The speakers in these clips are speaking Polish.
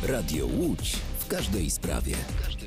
Radio Łódź w każdej sprawie.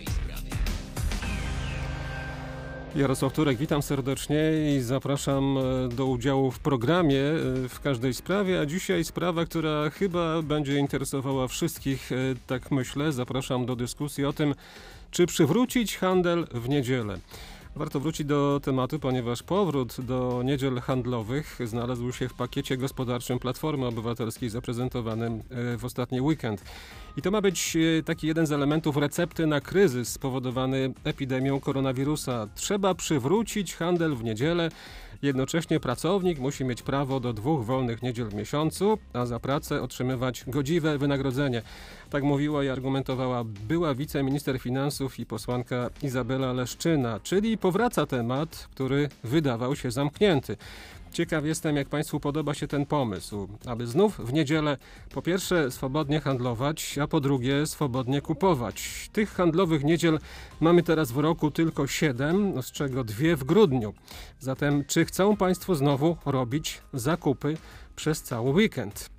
Jarosław Turek, witam serdecznie i zapraszam do udziału w programie w każdej sprawie, a dzisiaj sprawa, która chyba będzie interesowała wszystkich, tak myślę. Zapraszam do dyskusji o tym, czy przywrócić handel w niedzielę. Warto wrócić do tematu, ponieważ powrót do niedziel handlowych znalazł się w pakiecie gospodarczym Platformy Obywatelskiej zaprezentowanym w ostatni weekend. I to ma być taki jeden z elementów recepty na kryzys spowodowany epidemią koronawirusa. Trzeba przywrócić handel w niedzielę. Jednocześnie pracownik musi mieć prawo do 2 wolnych niedziel w miesiącu, a za pracę otrzymywać godziwe wynagrodzenie. Tak mówiła i argumentowała była wiceminister finansów i posłanka Izabela Leszczyna, czyli powraca temat, który wydawał się zamknięty. Ciekaw jestem, jak Państwu podoba się ten pomysł, aby znów w niedzielę po pierwsze swobodnie handlować, a po drugie swobodnie kupować. Tych handlowych niedziel mamy teraz w roku tylko 7, z czego 2 w grudniu. Zatem czy chcą Państwo znowu robić zakupy przez cały weekend?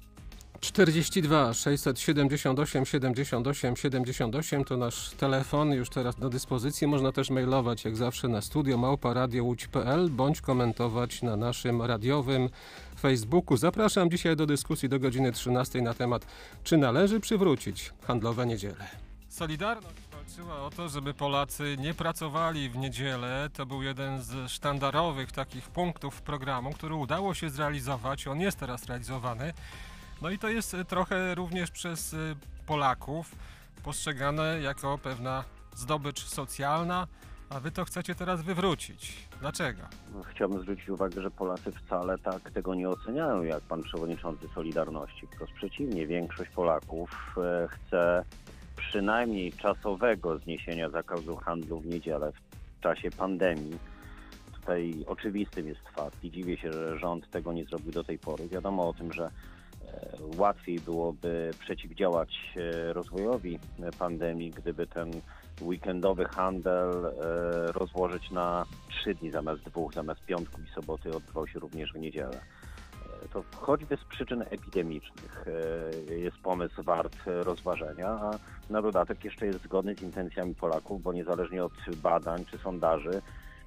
42 678 78 78 to nasz telefon, już teraz do dyspozycji. Można też mailować jak zawsze na studio@radiołódź.pl bądź komentować na naszym radiowym Facebooku. Zapraszam dzisiaj do dyskusji do godziny 13 na temat, czy należy przywrócić handlowe niedziele. Solidarność walczyła o to, żeby Polacy nie pracowali w niedzielę. To był jeden z sztandarowych takich punktów programu, który udało się zrealizować. On jest teraz realizowany. No i to jest trochę również przez Polaków postrzegane jako pewna zdobycz socjalna, a wy to chcecie teraz wywrócić. Dlaczego? Chciałbym zwrócić uwagę, że Polacy wcale tak tego nie oceniają jak pan przewodniczący Solidarności. Wprost przeciwnie, większość Polaków chce przynajmniej czasowego zniesienia zakazu handlu w niedzielę w czasie pandemii. Tutaj oczywistym jest fakt i dziwię się, że rząd tego nie zrobił do tej pory. Wiadomo o tym, że łatwiej byłoby przeciwdziałać rozwojowi pandemii, gdyby ten weekendowy handel rozłożyć na 3 dni zamiast 2, zamiast piątku i soboty odbywał się również w niedzielę. To choćby z przyczyn epidemicznych jest pomysł wart rozważenia, a na dodatek jeszcze jest zgodny z intencjami Polaków, bo niezależnie od badań czy sondaży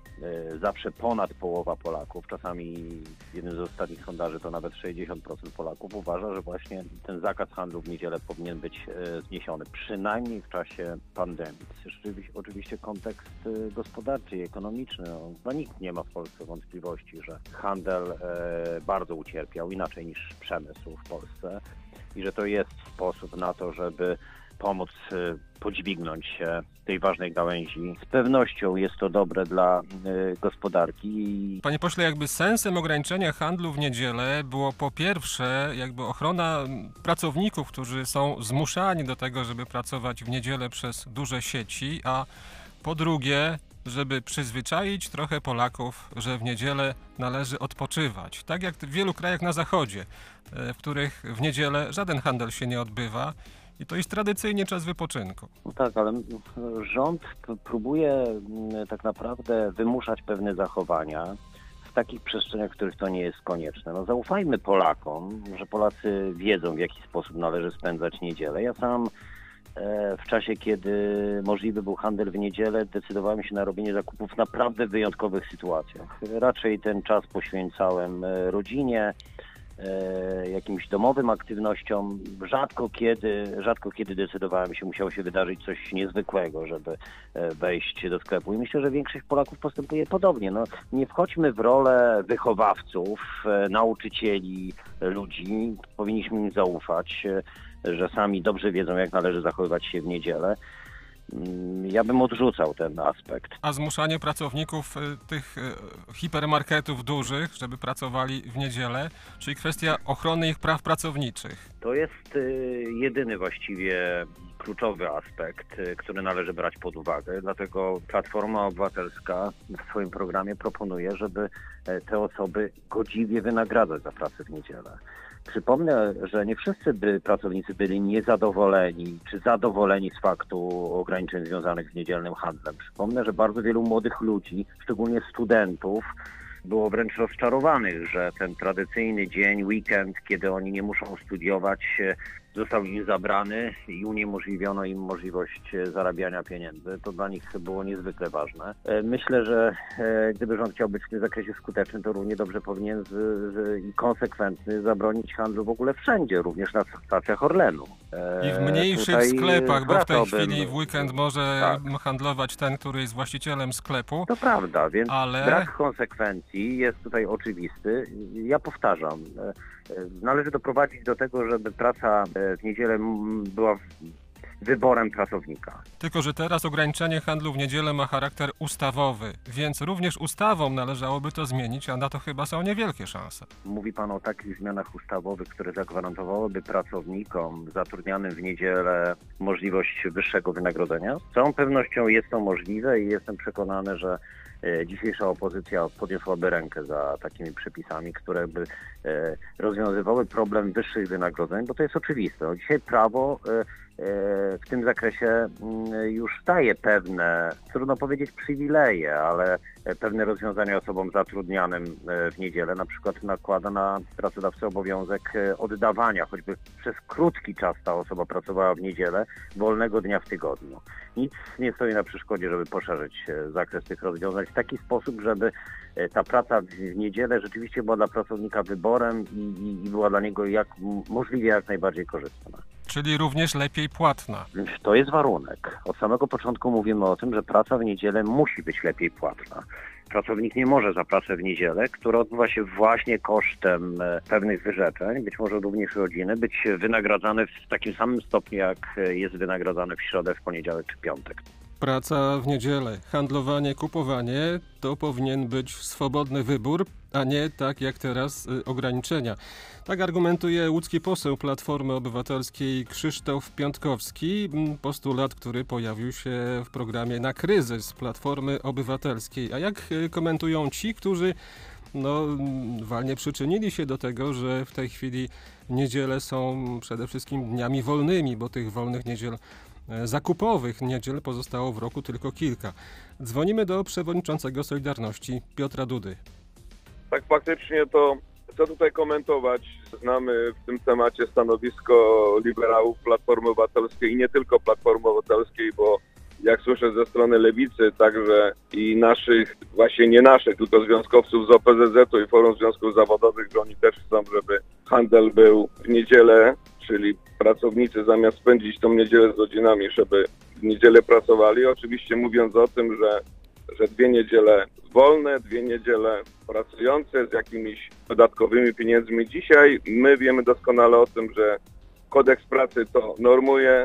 zawsze ponad połowa Polaków, czasami w jednym z ostatnich sondaży to nawet 60% Polaków uważa, że właśnie ten zakaz handlu w niedzielę powinien być zniesiony, przynajmniej w czasie pandemii. Oczywiście kontekst gospodarczy i ekonomiczny, no nikt nie ma w Polsce wątpliwości, że handel bardzo ucierpiał, inaczej niż przemysł w Polsce i że to jest sposób na to, żeby pomóc podźwignąć się tej ważnej gałęzi. Z pewnością jest to dobre dla gospodarki. Panie pośle, jakby sensem ograniczenia handlu w niedzielę było po pierwsze jakby ochrona pracowników, którzy są zmuszani do tego, żeby pracować w niedzielę przez duże sieci, a po drugie, żeby przyzwyczaić trochę Polaków, że w niedzielę należy odpoczywać. Tak jak w wielu krajach na zachodzie, w których w niedzielę żaden handel się nie odbywa. I to jest tradycyjnie czas wypoczynku. No tak, ale rząd próbuje tak naprawdę wymuszać pewne zachowania w takich przestrzeniach, w których to nie jest konieczne. No zaufajmy Polakom, że Polacy wiedzą, w jaki sposób należy spędzać niedzielę. Ja sam w czasie, kiedy możliwy był handel w niedzielę, decydowałem się na robienie zakupów w naprawdę wyjątkowych sytuacjach. Raczej ten czas poświęcałem rodzinie, jakimś domowym aktywnościom. Rzadko kiedy decydowałem się, musiało się wydarzyć coś niezwykłego, żeby wejść do sklepu. I myślę, że większość Polaków postępuje podobnie. No, nie wchodźmy w rolę wychowawców, nauczycieli, ludzi. Powinniśmy im zaufać, że sami dobrze wiedzą, jak należy zachowywać się w niedzielę. Ja bym odrzucał ten aspekt. A zmuszanie pracowników tych hipermarketów dużych, żeby pracowali w niedzielę, czyli kwestia ochrony ich praw pracowniczych. To jest jedyny właściwie kluczowy aspekt, który należy brać pod uwagę. Dlatego Platforma Obywatelska w swoim programie proponuje, żeby te osoby godziwie wynagradzać za pracę w niedzielę. Przypomnę, że nie wszyscy pracownicy byli niezadowoleni czy zadowoleni z faktu ograniczeń związanych z niedzielnym handlem. Przypomnę, że bardzo wielu młodych ludzi, szczególnie studentów, było wręcz rozczarowanych, że ten tradycyjny dzień, weekend, kiedy oni nie muszą studiować, został im zabrany i uniemożliwiono im możliwość zarabiania pieniędzy. To dla nich było niezwykle ważne. Myślę, że gdyby rząd chciał być w tym zakresie skuteczny, to równie dobrze powinien i konsekwentny zabronić handlu w ogóle wszędzie, również na stacjach Orlenu. I w mniejszych sklepach, bo w tej chwili w weekend może tak handlować ten, który jest właścicielem sklepu. To prawda, więc brak konsekwencji jest tutaj oczywisty. Ja powtarzam, należy doprowadzić do tego, żeby praca w niedzielę była wyborem pracownika. Tylko że teraz ograniczenie handlu w niedzielę ma charakter ustawowy, więc również ustawą należałoby to zmienić, a na to chyba są niewielkie szanse. Mówi pan o takich zmianach ustawowych, które zagwarantowałyby pracownikom zatrudnianym w niedzielę możliwość wyższego wynagrodzenia? Z całą pewnością jest to możliwe i jestem przekonany, że dzisiejsza opozycja podniosłaby rękę za takimi przepisami, które by rozwiązywały problem wyższych wynagrodzeń, bo to jest oczywiste. No, dzisiaj prawo w tym zakresie już daje pewne, trudno powiedzieć przywileje, ale pewne rozwiązania osobom zatrudnianym w niedzielę. Na przykład nakłada na pracodawcę obowiązek oddawania, choćby przez krótki czas ta osoba pracowała w niedzielę, wolnego dnia w tygodniu. Nic nie stoi na przeszkodzie, żeby poszerzyć zakres tych rozwiązań w taki sposób, żeby ta praca w niedzielę rzeczywiście była dla pracownika wyborem i była dla niego możliwie jak najbardziej korzystna. Czyli również lepiej płatna. To jest warunek. Od samego początku mówimy o tym, że praca w niedzielę musi być lepiej płatna. Pracownik nie może za pracę w niedzielę, która odbywa się właśnie kosztem pewnych wyrzeczeń, być może również rodziny, być wynagradzany w takim samym stopniu, jak jest wynagradzany w środę, w poniedziałek czy piątek. Praca w niedzielę, handlowanie, kupowanie to powinien być swobodny wybór, a nie tak jak teraz ograniczenia. Tak argumentuje łódzki poseł Platformy Obywatelskiej Krzysztof Piątkowski, postulat, który pojawił się w programie Na kryzys Platformy Obywatelskiej. A jak komentują ci, którzy walnie przyczynili się do tego, że w tej chwili niedziele są przede wszystkim dniami wolnymi, bo tych wolnych niedziel zakupowych niedziel pozostało w roku tylko kilka. Dzwonimy do przewodniczącego Solidarności Piotra Dudy. Tak faktycznie to co tutaj komentować? Znamy w tym temacie stanowisko liberałów Platformy Obywatelskiej i nie tylko Platformy Obywatelskiej, bo jak słyszę ze strony Lewicy, także i naszych, właśnie nie naszych, tylko związkowców z OPZZ-u i Forum Związków Zawodowych, że oni też chcą, żeby handel był w niedzielę, czyli pracownicy zamiast spędzić tą niedzielę z rodzinami, żeby w niedzielę pracowali. Oczywiście mówiąc o tym, że 2 niedziele wolne, 2 niedziele pracujące z jakimiś dodatkowymi pieniędzmi. Dzisiaj my wiemy doskonale o tym, że kodeks pracy to normuje,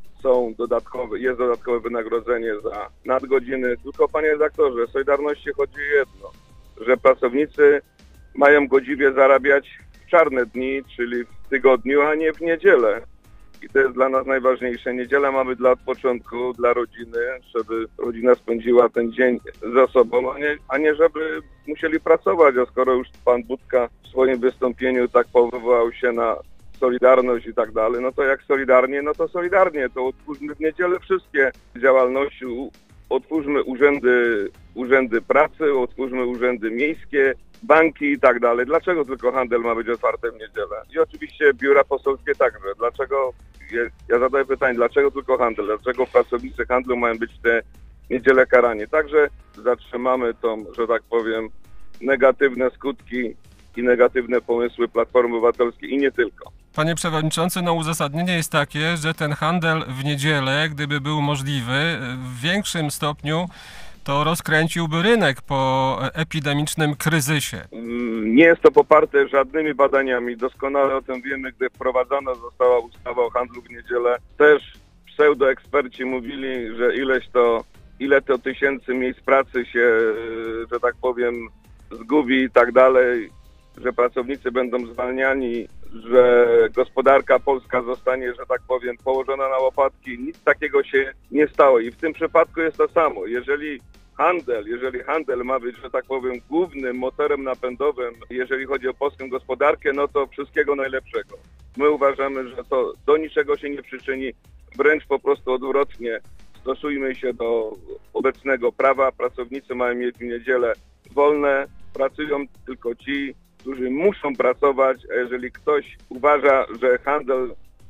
jest dodatkowe wynagrodzenie za nadgodziny. Tylko panie redaktorze, w Solidarności chodzi o jedno, że pracownicy mają godziwie zarabiać w czarne dni, czyli w tygodniu, a nie w niedzielę. I to jest dla nas najważniejsze. Niedziela mamy dla odpoczynku, dla rodziny, żeby rodzina spędziła ten dzień ze sobą, a nie żeby musieli pracować. A skoro już pan Budka w swoim wystąpieniu tak powołał się na Solidarność i tak dalej, no to jak solidarnie, no to solidarnie. To otwórzmy w niedzielę wszystkie działalności, otwórzmy urzędy pracy, otwórzmy urzędy miejskie, banki i tak dalej. Dlaczego tylko handel ma być otwarty w niedzielę? I oczywiście biura poselskie także. Dlaczego, ja zadaję pytanie, dlaczego tylko handel? Dlaczego pracownicy handlu mają być w te niedzielę karani? Także zatrzymamy tą, że tak powiem, negatywne skutki i negatywne pomysły Platformy Obywatelskiej i nie tylko. Panie przewodniczący, uzasadnienie jest takie, że ten handel w niedzielę, gdyby był możliwy, w większym stopniu to rozkręciłby rynek po epidemicznym kryzysie. Nie jest to poparte żadnymi badaniami. Doskonale o tym wiemy, gdy wprowadzona została ustawa o handlu w niedzielę. Też pseudoeksperci mówili, że ile to tysięcy miejsc pracy się, że tak powiem, zgubi i tak dalej, że pracownicy będą zwalniani, że gospodarka polska zostanie, że tak powiem, położona na łopatki. Nic takiego się nie stało i w tym przypadku jest to samo. Jeżeli handel ma być, że tak powiem, głównym motorem napędowym, jeżeli chodzi o polską gospodarkę, no to wszystkiego najlepszego. My uważamy, że to do niczego się nie przyczyni, wręcz po prostu odwrotnie. Stosujmy się do obecnego prawa. Pracownicy mają mieć w niedzielę wolne, pracują tylko ci, którzy muszą pracować, a jeżeli ktoś uważa, że handel w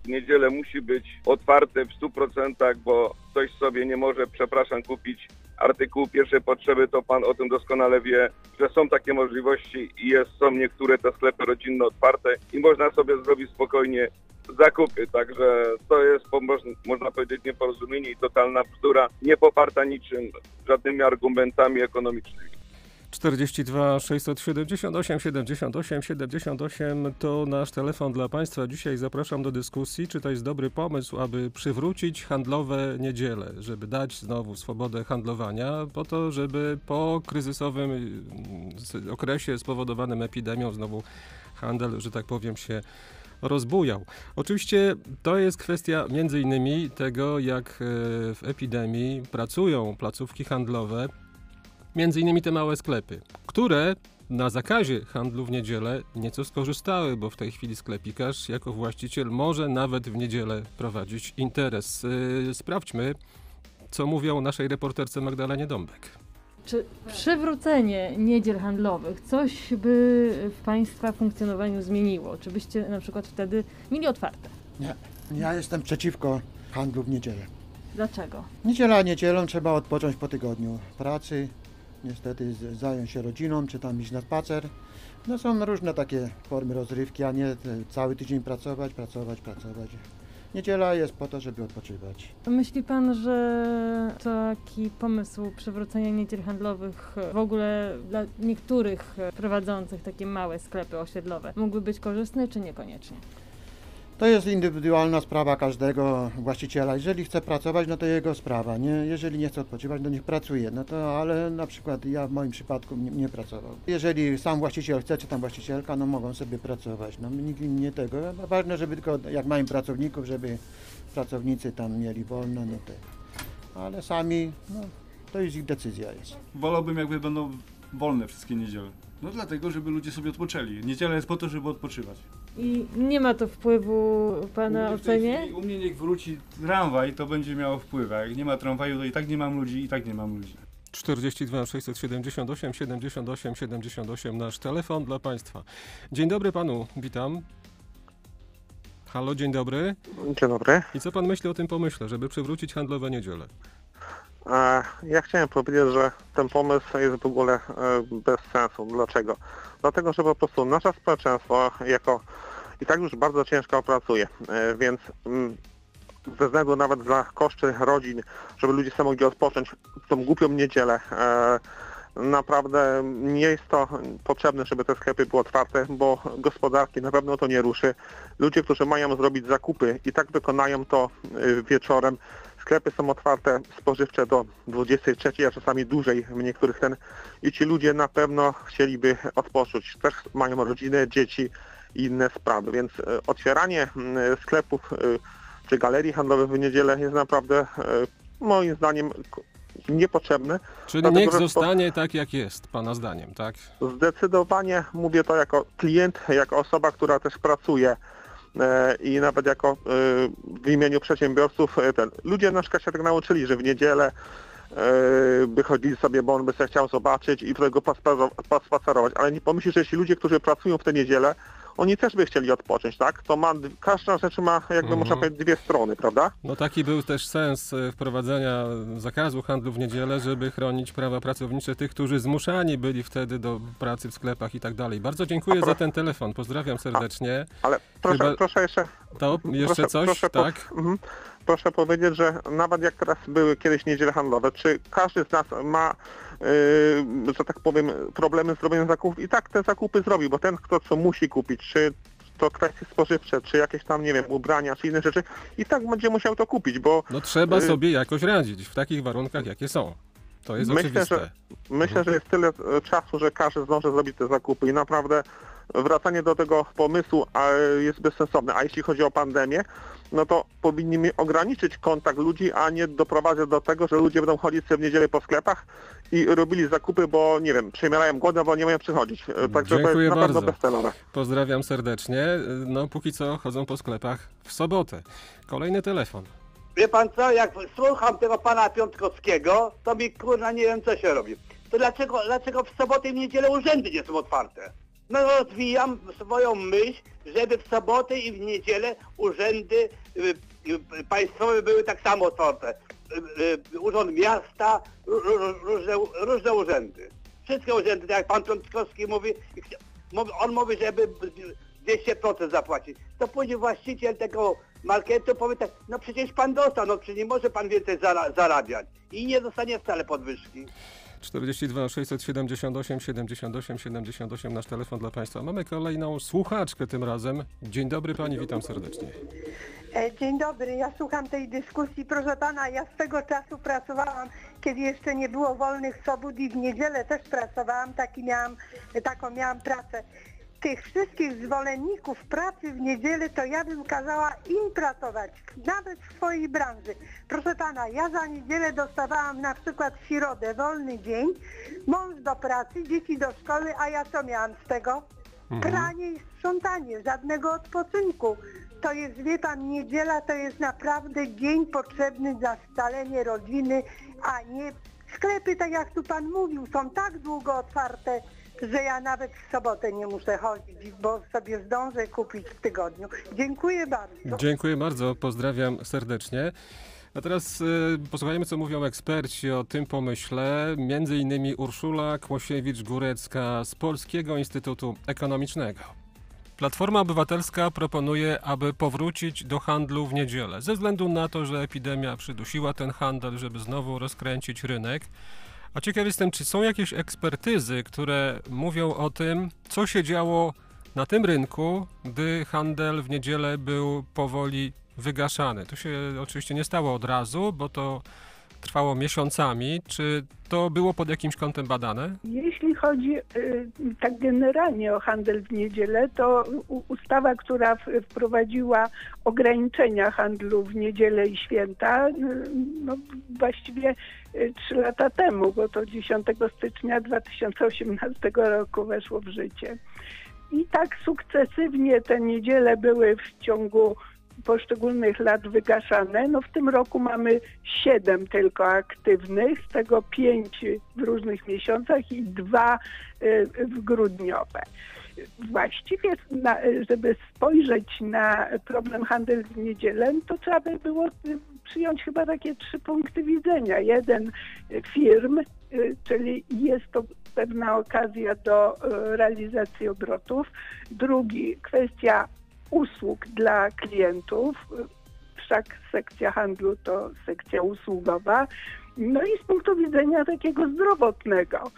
niedzielę musi być otwarte w 100%, bo ktoś sobie nie może, kupić artykułu pierwszej potrzeby, to pan o tym doskonale wie, że są takie możliwości i są niektóre te sklepy rodzinne otwarte i można sobie zrobić spokojnie zakupy. Także to jest, można powiedzieć, nieporozumienie i totalna bzdura, nie poparta niczym, żadnymi argumentami ekonomicznymi. 42 678 78 78 to nasz telefon dla Państwa. Dzisiaj zapraszam do dyskusji, czy to jest dobry pomysł, aby przywrócić handlowe niedziele, żeby dać znowu swobodę handlowania, po to, żeby po kryzysowym okresie spowodowanym epidemią znowu handel, że tak powiem, się rozbujał. Oczywiście to jest kwestia między innymi tego, jak w epidemii pracują placówki handlowe, między innymi te małe sklepy, które na zakazie handlu w niedzielę nieco skorzystały, bo w tej chwili sklepikarz jako właściciel może nawet w niedzielę prowadzić interes. Sprawdźmy, co mówią naszej reporterce Magdalenie Dąbek. Czy przywrócenie niedziel handlowych coś by w Państwa funkcjonowaniu zmieniło? Czy byście na przykład wtedy mieli otwarte? Nie, ja jestem przeciwko handlu w niedzielę. Dlaczego? Niedzielą trzeba odpocząć po tygodniu pracy, niestety zająć się rodziną, czy tam iść na spacer. No są różne takie formy rozrywki, a nie cały tydzień pracować. Niedziela jest po to, żeby odpoczywać. Myśli Pan, że taki pomysł przywrócenia niedziel handlowych w ogóle dla niektórych prowadzących takie małe sklepy osiedlowe mógłby być korzystny, czy niekoniecznie? To jest indywidualna sprawa każdego właściciela. Jeżeli chce pracować, no to jego sprawa, nie? Jeżeli nie chce odpoczywać, to niech pracuje. No to, ale na przykład ja w moim przypadku nie pracował. Jeżeli sam właściciel chce, czy tam właścicielka, no mogą sobie pracować. No nikt im nie tego. Ważne, żeby tylko jak mają pracowników, żeby pracownicy tam mieli wolne, no to. Ale sami, no to już ich decyzja jest. Wolałbym, jakby będą wolne wszystkie niedziele. No dlatego, żeby ludzie sobie odpoczęli. Niedziela jest po to, żeby odpoczywać. I nie ma to wpływu w Pana ocenie? U mnie niech wróci tramwaj, to będzie miało wpływ. A jak nie ma tramwaju, to i tak nie mam ludzi, 42 678 78 78 nasz telefon dla Państwa. Dzień dobry Panu, witam. Halo, dzień dobry. Dzień dobry. I co Pan myśli o tym pomyśle, żeby przywrócić handlowe niedziele? Ja chciałem powiedzieć, że ten pomysł jest w ogóle bez sensu. Dlaczego? Dlatego, że po prostu nasze społeczeństwo i tak już bardzo ciężko pracuje, więc ze względu nawet za koszty rodzin, żeby ludzie sobie mogli odpocząć w tą głupią niedzielę, naprawdę nie jest to potrzebne, żeby te sklepy były otwarte, bo gospodarki na pewno to nie ruszy. Ludzie, którzy mają zrobić zakupy i tak wykonają to wieczorem. Sklepy są otwarte spożywcze do 23, a czasami dłużej w niektórych i ci ludzie na pewno chcieliby odpocząć. Też mają rodziny, dzieci i inne sprawy, więc otwieranie sklepów czy galerii handlowych w niedzielę jest naprawdę moim zdaniem niepotrzebne. Czyli dlatego, niech zostanie tak, jak jest, Pana zdaniem, tak? Zdecydowanie mówię to jako klient, jako osoba, która też pracuje i nawet jako w imieniu przedsiębiorców. Ludzie na przykład się tak nauczyli, że w niedzielę by chodzili sobie, bo on by sobie chciał zobaczyć i trochę go pospacerować, ale nie pomyśli, że ci ludzie, którzy pracują w tę niedzielę, oni też by chcieli odpocząć, tak? To każda rzecz ma, jakby można powiedzieć, dwie strony, prawda? No taki był też sens wprowadzenia zakazu handlu w niedzielę, żeby chronić prawa pracownicze tych, którzy zmuszani byli wtedy do pracy w sklepach i tak dalej. Bardzo dziękuję za ten telefon, pozdrawiam serdecznie. Ale proszę jeszcze... To jeszcze coś, tak? Proszę powiedzieć, że nawet jak teraz były kiedyś niedziele handlowe, czy każdy z nas ma, że tak powiem, problemy z zrobieniem zakupów i tak te zakupy zrobi, bo ten, kto co musi kupić, czy to kwestie spożywcze, czy jakieś tam, nie wiem, ubrania, czy inne rzeczy, i tak będzie musiał to kupić, bo... No trzeba sobie jakoś radzić w takich warunkach, jakie są. To jest oczywiste. Myślę, że jest tyle czasu, że każdy zdąży zrobić te zakupy i naprawdę wracanie do tego pomysłu jest bezsensowne. A jeśli chodzi o pandemię, no to powinni ograniczyć kontakt ludzi, a nie doprowadzać do tego, że ludzie będą chodzić sobie w niedzielę po sklepach i robili zakupy, bo nie wiem, przemierają głodem, bo nie mają przychodzić. Także dziękuję to jest bardzo. naprawdę bezcelowe. Pozdrawiam serdecznie. No póki co chodzą po sklepach w sobotę. Kolejny telefon. Wie pan co, jak słucham tego pana Piątkowskiego, to mi kurwa nie wiem co się robi. To dlaczego w sobotę i w niedzielę urzędy nie są otwarte? No rozwijam swoją myśl, żeby w sobotę i w niedzielę urzędy państwowe były tak samo otwarte. Urząd miasta, różne urzędy. Wszystkie urzędy, tak jak pan Piątkowski mówi, on mówi, żeby 200% zapłacić. To później właściciel tego marketu powie tak, no przecież pan dostał, no przecież nie może pan więcej zarabiać. I nie dostanie wcale podwyżki. 42 678 78 nasz telefon dla Państwa. Mamy kolejną słuchaczkę tym razem. Dzień dobry Pani, witam serdecznie. Dzień dobry, ja słucham tej dyskusji. Proszę pana, ja swego czasu pracowałam, kiedy jeszcze nie było wolnych sobót i w niedzielę też pracowałam, taką miałam pracę. Tych wszystkich zwolenników pracy w niedzielę to ja bym kazała im pracować, nawet w swojej branży. Proszę pana, ja za niedzielę dostawałam na przykład w środę wolny dzień, mąż do pracy, dzieci do szkoły, a ja co miałam z tego? Pranie i sprzątanie, żadnego odpoczynku. To jest, wie pan, niedziela to jest naprawdę dzień potrzebny za scalenie rodziny, a nie sklepy, tak jak tu pan mówił, są tak długo otwarte, że ja nawet w sobotę nie muszę chodzić, bo sobie zdążę kupić w tygodniu. Dziękuję bardzo. Dziękuję bardzo, pozdrawiam serdecznie. A teraz posłuchajmy, co mówią eksperci o tym pomyśle, między innymi Urszula Kłosiewicz-Górecka z Polskiego Instytutu Ekonomicznego. Platforma Obywatelska proponuje, aby powrócić do handlu w niedzielę, ze względu na to, że epidemia przydusiła ten handel, żeby znowu rozkręcić rynek. A ciekaw jestem, czy są jakieś ekspertyzy, które mówią o tym, co się działo na tym rynku, gdy handel w niedzielę był powoli wygaszany. To się oczywiście nie stało od razu, bo to trwało miesiącami. Czy to było pod jakimś kątem badane? Jeśli chodzi tak generalnie o handel w niedzielę, to ustawa, która wprowadziła ograniczenia handlu w niedzielę i święta, no właściwie 3 lata temu, bo to 10 stycznia 2018 roku weszło w życie. I tak sukcesywnie te niedziele były w ciągu poszczególnych lat wygaszane. No w tym roku mamy 7 tylko aktywnych, z tego 5 w różnych miesiącach i 2 w grudniowe. Właściwie, żeby spojrzeć na problem handel w niedzielę, to trzeba by było przyjąć chyba takie 3 punkty widzenia. Jeden, firm, czyli jest to pewna okazja do realizacji obrotów. Drugi, kwestia usług dla klientów, wszak sekcja handlu to sekcja usługowa, no i z punktu widzenia takiego zdrowotnego.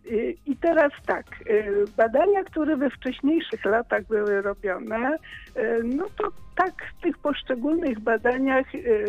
I teraz tak, badania, które we wcześniejszych latach były robione, no to tak w tych poszczególnych badaniach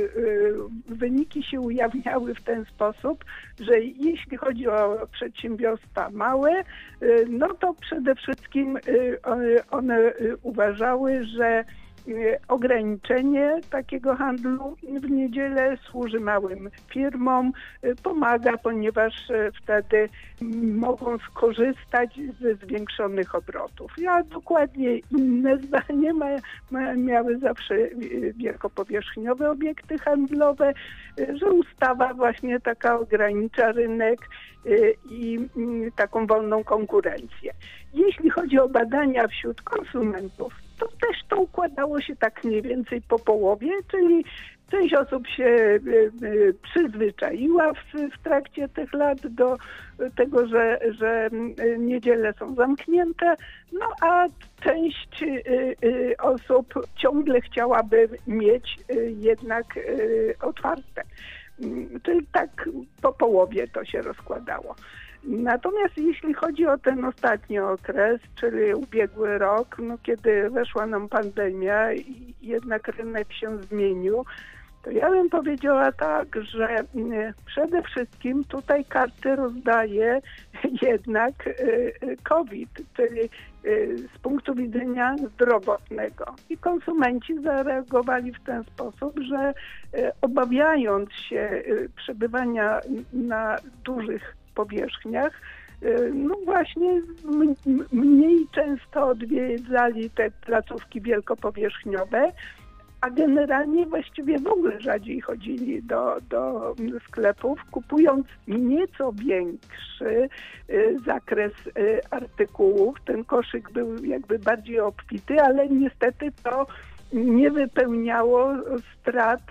wyniki się ujawniały w ten sposób, że jeśli chodzi o przedsiębiorstwa małe, no to przede wszystkim one uważały, że ograniczenie takiego handlu w niedzielę służy małym firmom, pomaga, ponieważ wtedy mogą skorzystać ze zwiększonych obrotów. Ja dokładnie inne zdanie miały zawsze wielkopowierzchniowe obiekty handlowe, że ustawa właśnie taka ogranicza rynek i taką wolną konkurencję. Jeśli chodzi o badania wśród konsumentów, to też to układało się tak mniej więcej po połowie, czyli część osób się przyzwyczaiła w trakcie tych lat do tego, że niedziele są zamknięte, no a część osób ciągle chciałaby mieć jednak otwarte. Czyli tak po połowie to się rozkładało. Natomiast jeśli chodzi o ten ostatni okres, czyli ubiegły rok, no kiedy weszła nam pandemia i jednak rynek się zmienił, to ja bym powiedziała tak, że przede wszystkim tutaj karty rozdaje jednak COVID, czyli z punktu widzenia zdrowotnego. I konsumenci zareagowali w ten sposób, że obawiając się przebywania na dużych powierzchniach, no właśnie mniej często odwiedzali te placówki wielkopowierzchniowe, a generalnie właściwie w ogóle rzadziej chodzili do sklepów, kupując nieco większy zakres artykułów. Ten koszyk był jakby bardziej obfity, ale niestety to nie wypełniało strat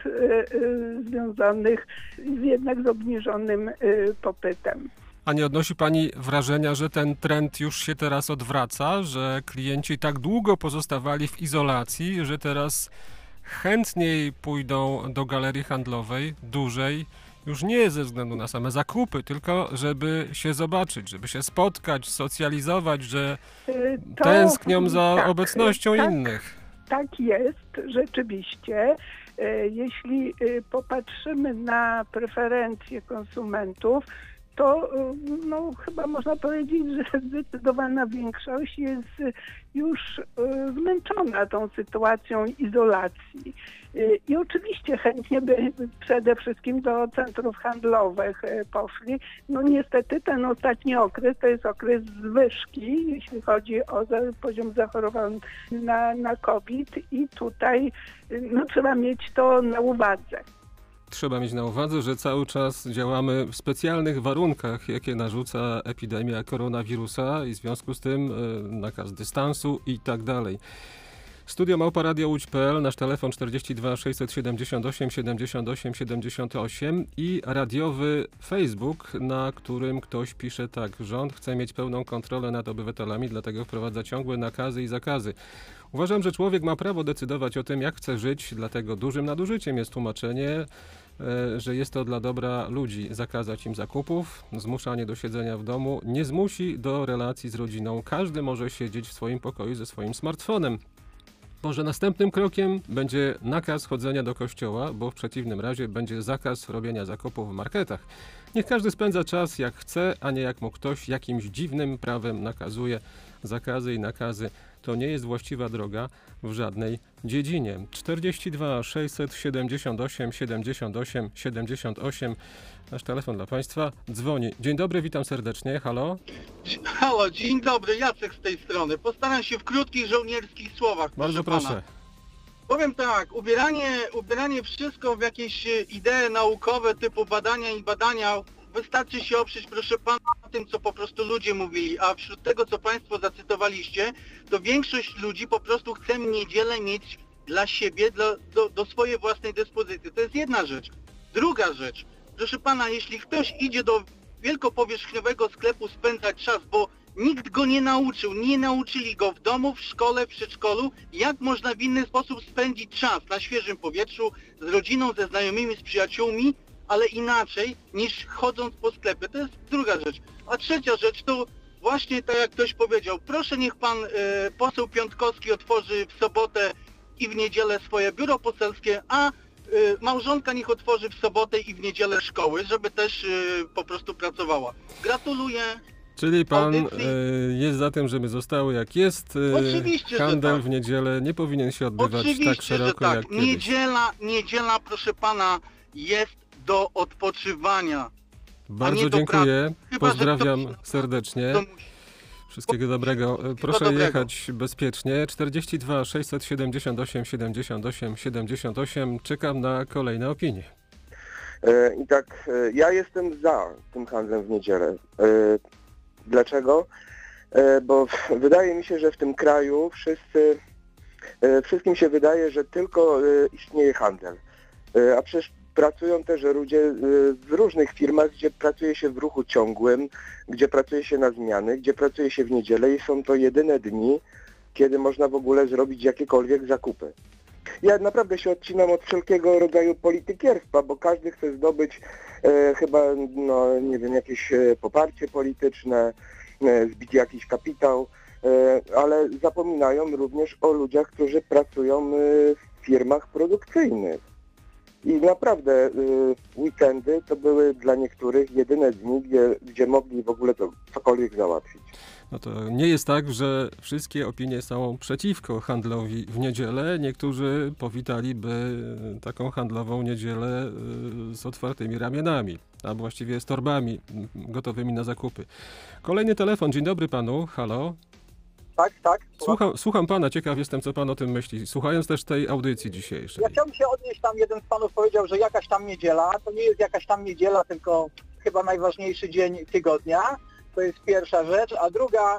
związanych jednak z obniżonym popytem. A nie odnosi pani wrażenia, że ten trend już się teraz odwraca, że klienci tak długo pozostawali w izolacji, że teraz chętniej pójdą do galerii handlowej, dużej, już nie ze względu na same zakupy, tylko żeby się zobaczyć, żeby się spotkać, socjalizować, że tęsknią za obecnością innych. Tak jest, rzeczywiście. Jeśli popatrzymy na preferencje konsumentów, to chyba można powiedzieć, że zdecydowana większość jest już zmęczona tą sytuacją izolacji. I oczywiście chętnie by przede wszystkim do centrów handlowych poszli. Niestety ten ostatni okres to jest okres zwyżki, jeśli chodzi o poziom zachorowań na COVID i tutaj trzeba mieć to na uwadze. Trzeba mieć na uwadze, że cały czas działamy w specjalnych warunkach, jakie narzuca epidemia koronawirusa i w związku z tym nakaz dystansu i tak dalej. Studio@radiołódź.pl, nasz telefon 42 678 78 78 i radiowy Facebook, na którym ktoś pisze tak: rząd chce mieć pełną kontrolę nad obywatelami, dlatego wprowadza ciągłe nakazy i zakazy. Uważam, że człowiek ma prawo decydować o tym, jak chce żyć, dlatego dużym nadużyciem jest tłumaczenie, że jest to dla dobra ludzi. Zakazać im zakupów, zmuszanie do siedzenia w domu nie zmusi do relacji z rodziną. Każdy może siedzieć w swoim pokoju ze swoim smartfonem. Może następnym krokiem będzie nakaz chodzenia do kościoła, bo w przeciwnym razie będzie zakaz robienia zakupów w marketach. Niech każdy spędza czas jak chce, a nie jak mu ktoś jakimś dziwnym prawem nakazuje. Zakazy i nakazy to nie jest właściwa droga w żadnej dziedzinie. 42 678 78 78. Nasz telefon dla Państwa dzwoni. Dzień dobry, witam serdecznie. Halo? Halo, dzień dobry, Jacek z tej strony. Postaram się w krótkich żołnierskich słowach. Bardzo proszę. Pana. Powiem tak, ubieranie wszystko w jakieś idee naukowe typu badania, wystarczy się oprzeć, proszę pana, na tym, co po prostu ludzie mówili, a wśród tego, co państwo zacytowaliście, to większość ludzi po prostu chce niedzielę mieć dla siebie, do swojej własnej dyspozycji. To jest jedna rzecz. Druga rzecz, proszę pana, jeśli ktoś idzie do wielkopowierzchniowego sklepu spędzać czas, bo nikt go nie nauczył, nie nauczyli go w domu, w szkole, w przedszkolu, jak można w inny sposób spędzić czas na świeżym powietrzu, z rodziną, ze znajomymi, z przyjaciółmi, ale inaczej niż chodząc po sklepie. To jest druga rzecz. A trzecia rzecz to właśnie tak jak ktoś powiedział, proszę niech pan poseł Piątkowski otworzy w sobotę i w niedzielę swoje biuro poselskie, a małżonka niech otworzy w sobotę i w niedzielę szkoły, żeby też po prostu pracowała. Gratuluję. Czyli pan jest za tym, żeby zostało jak jest. Oczywiście, handel że tak. w niedzielę nie powinien się odbywać tak szeroko jak kiedyś. Niedziela, proszę pana, jest do odpoczywania. Bardzo dziękuję. Pozdrawiam serdecznie. Wszystkiego dobrego. Proszę jechać bezpiecznie. 42 678 78 78. Czekam na kolejne opinie. I tak, ja jestem za tym handlem w niedzielę. Dlaczego? Bo wydaje mi się, że w tym kraju wszystkim się wydaje, że tylko istnieje handel. A przecież pracują też ludzie w różnych firmach, gdzie pracuje się w ruchu ciągłym, gdzie pracuje się na zmiany, gdzie pracuje się w niedzielę i są to jedyne dni, kiedy można w ogóle zrobić jakiekolwiek zakupy. Ja naprawdę się odcinam od wszelkiego rodzaju politykierstwa, bo każdy chce zdobyć chyba, nie wiem, jakieś poparcie polityczne, zbić jakiś kapitał, ale zapominają również o ludziach, którzy pracują w firmach produkcyjnych. I naprawdę weekendy to były dla niektórych jedyne dni, gdzie mogli w ogóle cokolwiek załatwić. No to nie jest tak, że wszystkie opinie są przeciwko handlowi w niedzielę. Niektórzy powitaliby taką handlową niedzielę z otwartymi ramionami, a właściwie z torbami gotowymi na zakupy. Kolejny telefon. Dzień dobry panu. Halo? Tak. Słucham pana, ciekaw jestem, co pan o tym myśli, słuchając też tej audycji dzisiejszej. Ja chciałbym się odnieść, tam jeden z panów powiedział, że jakaś tam niedziela, to nie jest jakaś tam niedziela, tylko chyba najważniejszy dzień tygodnia, to jest pierwsza rzecz, a druga,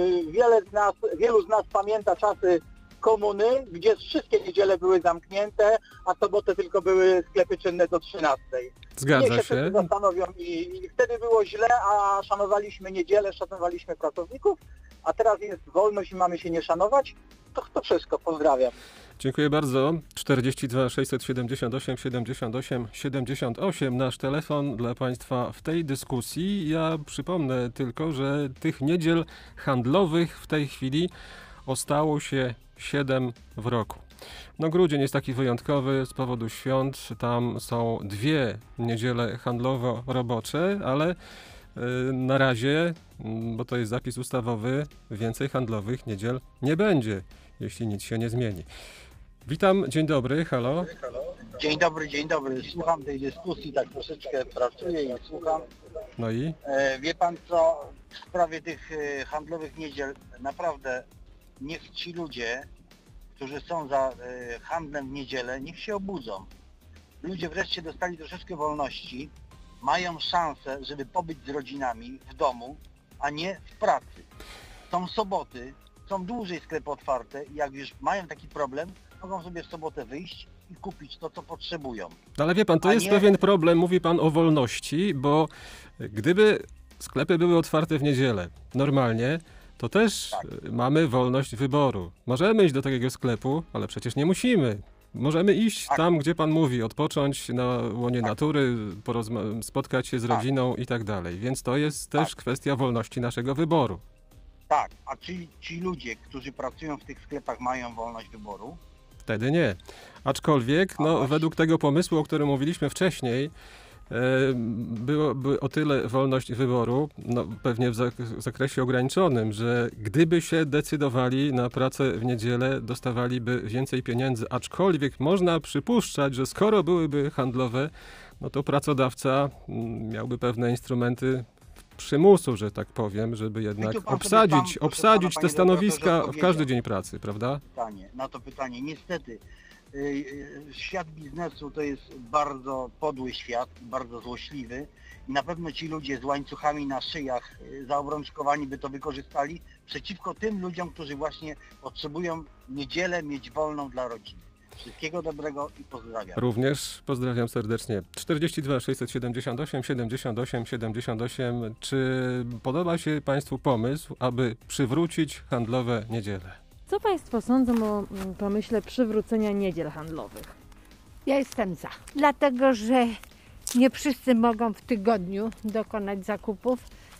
wielu z nas pamięta czasy komuny, gdzie wszystkie niedziele były zamknięte, a soboty tylko były sklepy czynne do 13. Zgadza Niech się. się. Zastanowią i wtedy było źle, a szanowaliśmy niedzielę, szanowaliśmy pracowników, a teraz jest wolność i mamy się nie szanować. To wszystko, pozdrawiam. Dziękuję bardzo. 42 678 78 78 nasz telefon dla państwa w tej dyskusji. Ja przypomnę tylko, że tych niedziel handlowych w tej chwili ostało się 7 w roku. No grudzień jest taki wyjątkowy z powodu świąt. Tam są 2 niedziele handlowo-robocze, ale na razie, bo to jest zapis ustawowy, więcej handlowych niedziel nie będzie, jeśli nic się nie zmieni. Witam, dzień dobry, halo. Dzień dobry. Słucham tej dyskusji, tak troszeczkę pracuję i słucham. No i? Wie pan co, w sprawie tych handlowych niedziel, naprawdę niech ci ludzie, którzy są za handlem w niedzielę, niech się obudzą. Ludzie wreszcie dostali troszeczkę wolności, mają szansę, żeby pobyć z rodzinami w domu, a nie w pracy. Są soboty, są dłużej sklepy otwarte i jak już mają taki problem, mogą sobie w sobotę wyjść i kupić to, co potrzebują. Ale wie pan, to jest pewien problem, mówi pan o wolności, bo gdyby sklepy były otwarte w niedzielę normalnie, to też mamy wolność wyboru. Możemy iść do takiego sklepu, ale przecież nie musimy. Możemy iść tam, gdzie pan mówi, odpocząć na łonie natury, spotkać się z rodziną i tak dalej. Więc to jest też kwestia wolności naszego wyboru. Tak, a ci ludzie, którzy pracują w tych sklepach, mają wolność wyboru? Wtedy nie. Aczkolwiek, według tego pomysłu, o którym mówiliśmy wcześniej, byłoby o tyle wolność wyboru, pewnie w zakresie ograniczonym, że gdyby się decydowali na pracę w niedzielę, dostawaliby więcej pieniędzy, aczkolwiek można przypuszczać, że skoro byłyby handlowe, no to pracodawca miałby pewne instrumenty przymusu, że tak powiem, żeby jednak obsadzić te stanowiska w każdy dzień pracy, prawda? Na to pytanie. Niestety, świat biznesu to jest bardzo podły świat, bardzo złośliwy i na pewno ci ludzie z łańcuchami na szyjach zaobrączkowani by to wykorzystali przeciwko tym ludziom, którzy właśnie potrzebują niedzielę mieć wolną dla rodziny. Wszystkiego dobrego i pozdrawiam. Również pozdrawiam serdecznie. 42 678 78 78. Czy podoba się państwu pomysł, aby przywrócić handlowe niedziele? Co państwo sądzą o pomyśle przywrócenia niedziel handlowych? Ja jestem za. Dlatego, że nie wszyscy mogą w tygodniu dokonać zakupów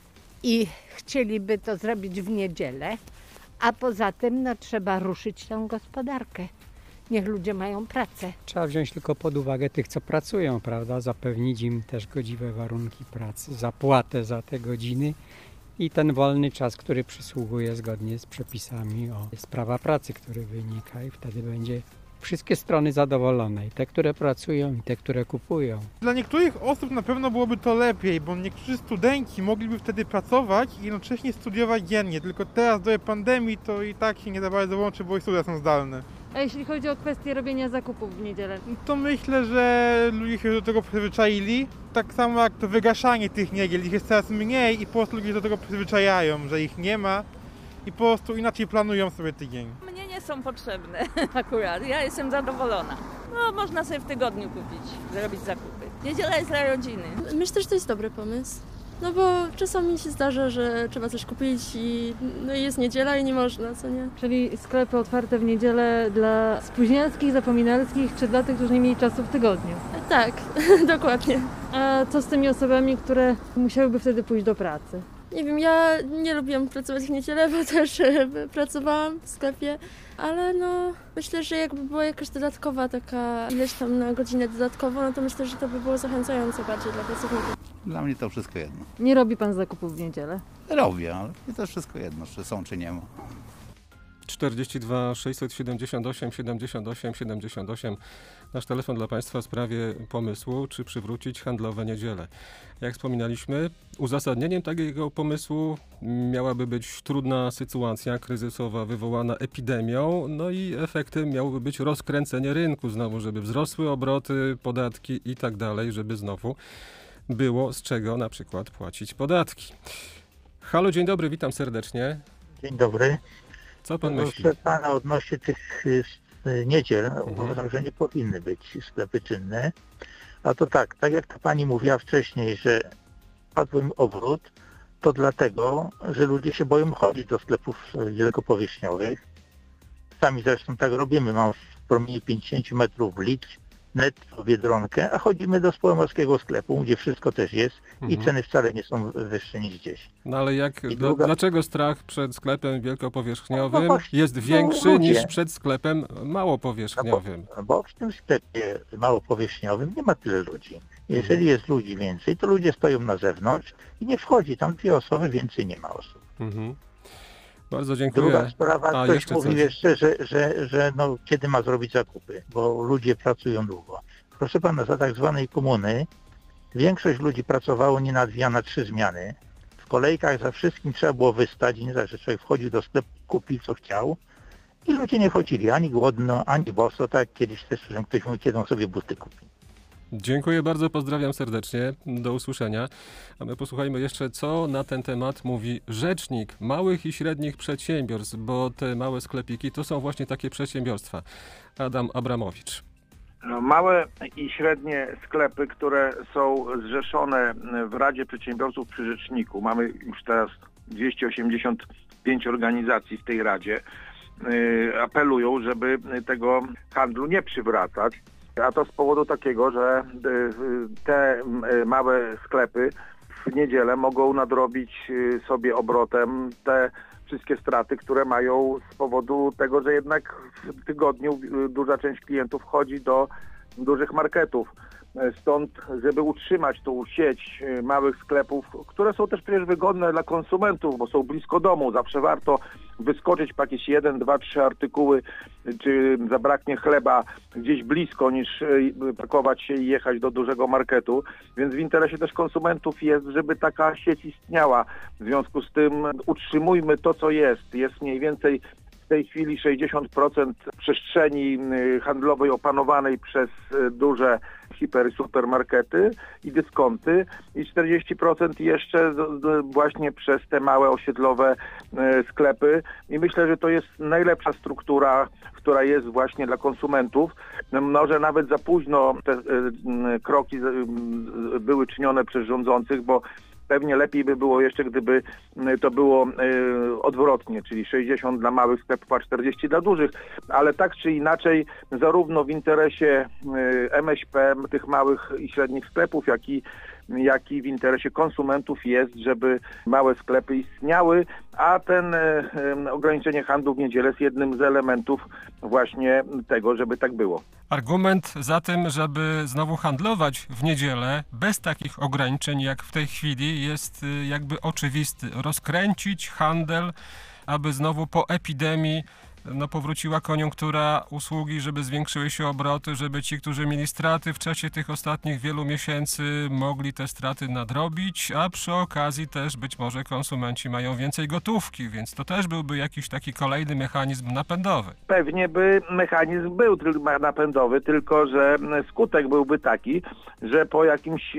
i chcieliby to zrobić w niedzielę, a poza tym trzeba ruszyć tą gospodarkę. Niech ludzie mają pracę. Trzeba wziąć tylko pod uwagę tych, co pracują, prawda? Zapewnić im też godziwe warunki pracy, zapłatę za te godziny i ten wolny czas, który przysługuje zgodnie z przepisami z prawa pracy, który wynika i wtedy będzie wszystkie strony zadowolone, i te, które pracują, i te, które kupują. Dla niektórych osób na pewno byłoby to lepiej, bo niektórzy studenci mogliby wtedy pracować i jednocześnie studiować dziennie, tylko teraz do pandemii to i tak się nie za bardzo łączy, bo i studia są zdalne. A jeśli chodzi o kwestię robienia zakupów w niedzielę? To myślę, że ludzie się do tego przyzwyczaili. Tak samo jak to wygaszanie tych niedziel, ich jest coraz mniej i po prostu ludzie do tego przyzwyczajają, że ich nie ma i po prostu inaczej planują sobie tydzień. Mnie nie są potrzebne akurat, ja jestem zadowolona. Można sobie w tygodniu kupić, zrobić zakupy. Niedziela jest dla rodziny. Myślę, że to jest dobry pomysł. Bo czasami się zdarza, że trzeba coś kupić i jest niedziela i nie można, co nie? Czyli sklepy otwarte w niedzielę dla spóźnialskich, zapominalskich, czy dla tych, którzy nie mieli czasu w tygodniu? Tak, dokładnie. A co z tymi osobami, które musiałyby wtedy pójść do pracy? Nie wiem, ja nie lubiłam pracować w niedzielę, bo też pracowałam w sklepie, ale myślę, że jakby była jakaś dodatkowa taka ileś tam na godzinę dodatkowo, to myślę, że to by było zachęcające bardziej dla pracowników. Dla mnie to wszystko jedno. Nie robi pan zakupów w niedzielę? Robię, ale mi to wszystko jedno, czy są, czy nie ma. 42 678 78 78. Nasz telefon dla Państwa w sprawie pomysłu, czy przywrócić handlowe niedziele. Jak wspominaliśmy, uzasadnieniem takiego pomysłu miałaby być trudna sytuacja kryzysowa wywołana epidemią, no i efektem miałoby być rozkręcenie rynku znowu, żeby wzrosły obroty, podatki i tak dalej, żeby znowu było z czego na przykład płacić podatki. Halo, dzień dobry, witam serdecznie. Dzień dobry. Co pan myśli? Proszę pana, odnośnie tych niedziel, uważam, że nie powinny być sklepy czynne. A to tak jak ta pani mówiła wcześniej, że padł im obrót, to dlatego, że ludzie się boją chodzić do sklepów wielkopowierzchniowych. Sami zresztą tak robimy. Mam w promieniu 50 metrów Lidl, Netto, Biedronkę, a chodzimy do społecznego sklepu, gdzie wszystko też jest i ceny wcale nie są wyższe niż gdzieś. No ale dlaczego strach przed sklepem wielkopowierzchniowym jest ludzie. większy niż przed sklepem małopowierzchniowym? Bo w tym sklepie małopowierzchniowym nie ma tyle ludzi. Jeżeli jest ludzi więcej, to ludzie stoją na zewnątrz i nie wchodzi tam 2 osoby, więcej nie ma osób. Bardzo dziękuję. Druga sprawa, ktoś mówi jeszcze, że kiedy ma zrobić zakupy, bo ludzie pracują długo. Proszę pana, za tak zwanej komuny większość ludzi pracowało nie na 2, a na 3 zmiany. W kolejkach za wszystkim trzeba było wystać, nie tak, że człowiek wchodził do sklepu, kupił co chciał i ludzie nie chodzili ani głodno, ani boso, tak jak kiedyś też słyszałem, ktoś mówi, kiedy on sobie buty kupi. Dziękuję bardzo, pozdrawiam serdecznie, do usłyszenia. A my posłuchajmy jeszcze, co na ten temat mówi rzecznik małych i średnich przedsiębiorstw, bo te małe sklepiki to są właśnie takie przedsiębiorstwa. Adam Abramowicz. Małe i średnie sklepy, które są zrzeszone w Radzie Przedsiębiorców przy Rzeczniku. Mamy już teraz 285 organizacji w tej Radzie. Apelują, żeby tego handlu nie przywracać. A to z powodu takiego, że te małe sklepy w niedzielę mogą nadrobić sobie obrotem te wszystkie straty, które mają z powodu tego, że jednak w tygodniu duża część klientów chodzi do dużych marketów. Stąd, żeby utrzymać tą sieć małych sklepów, które są też przecież wygodne dla konsumentów, bo są blisko domu, zawsze warto wyskoczyć po jakieś 1, 2, 3 artykuły, czy zabraknie chleba gdzieś blisko, niż pakować się i jechać do dużego marketu. Więc w interesie też konsumentów jest, żeby taka sieć istniała. W związku z tym utrzymujmy to, co jest. Jest mniej więcej w tej chwili 60% przestrzeni handlowej opanowanej przez duże supermarkety i dyskonty i 40% jeszcze właśnie przez te małe osiedlowe sklepy. I myślę, że to jest najlepsza struktura, która jest właśnie dla konsumentów. Może nawet za późno te kroki były czynione przez rządzących, bo pewnie lepiej by było jeszcze, gdyby to było odwrotnie, czyli 60 dla małych sklepów, a 40 dla dużych, ale tak czy inaczej zarówno w interesie MŚP, tych małych i średnich sklepów, jak i w interesie konsumentów jest, żeby małe sklepy istniały, a ten ograniczenie handlu w niedzielę jest jednym z elementów właśnie tego, żeby tak było. Argument za tym, żeby znowu handlować w niedzielę bez takich ograniczeń jak w tej chwili jest jakby oczywisty. Rozkręcić handel, aby znowu po epidemii powróciła koniunktura usługi, żeby zwiększyły się obroty, żeby ci, którzy mieli straty w czasie tych ostatnich wielu miesięcy, mogli te straty nadrobić, a przy okazji też być może konsumenci mają więcej gotówki, więc to też byłby jakiś taki kolejny mechanizm napędowy. Pewnie by mechanizm był napędowy, tylko że skutek byłby taki, że po jakimś